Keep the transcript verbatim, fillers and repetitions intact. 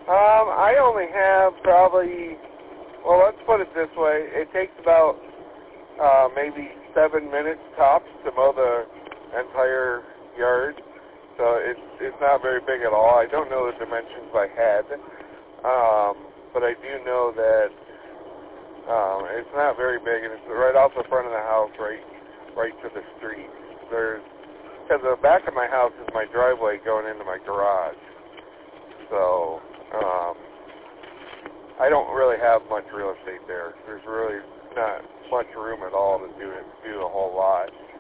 Um, I only have probably, well, let's put it this way. It takes about uh, maybe seven minutes tops to mow the entire yard. So it's, it's not very big at all. I don't know the dimensions by head, um, but I do know that um, it's not very big, and it's right off the front of the house, right, right to the street. There's, because the back of my house is my driveway going into my garage. So um, I don't really have much real estate there. There's really not much room at all to do it, do a whole lot.